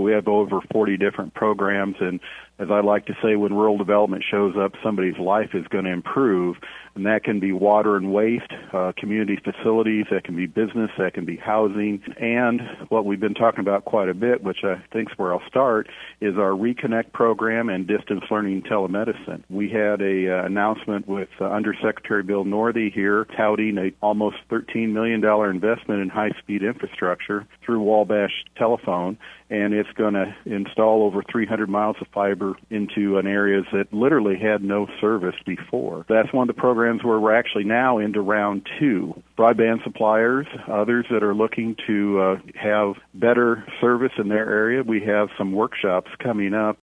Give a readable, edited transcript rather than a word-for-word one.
We have over 40 different programs, and as I like to say, when rural development shows up, somebody's life is going to improve, and that can be water and waste, community facilities, that can be business, that can be housing, and what we've been talking about quite a bit, which I think is where I'll start, is our Reconnect program and distance learning telemedicine. We had a announcement with Undersecretary Bill Northey here touting a almost $13 million investment in high-speed infrastructure through Wabash Telephone, and it's going to install over 300 miles of fiber into an areas that literally had no service before. That's one of the programs where we're actually now into round 2. Broadband suppliers, others that are looking to have better service in their area, we have some workshops coming up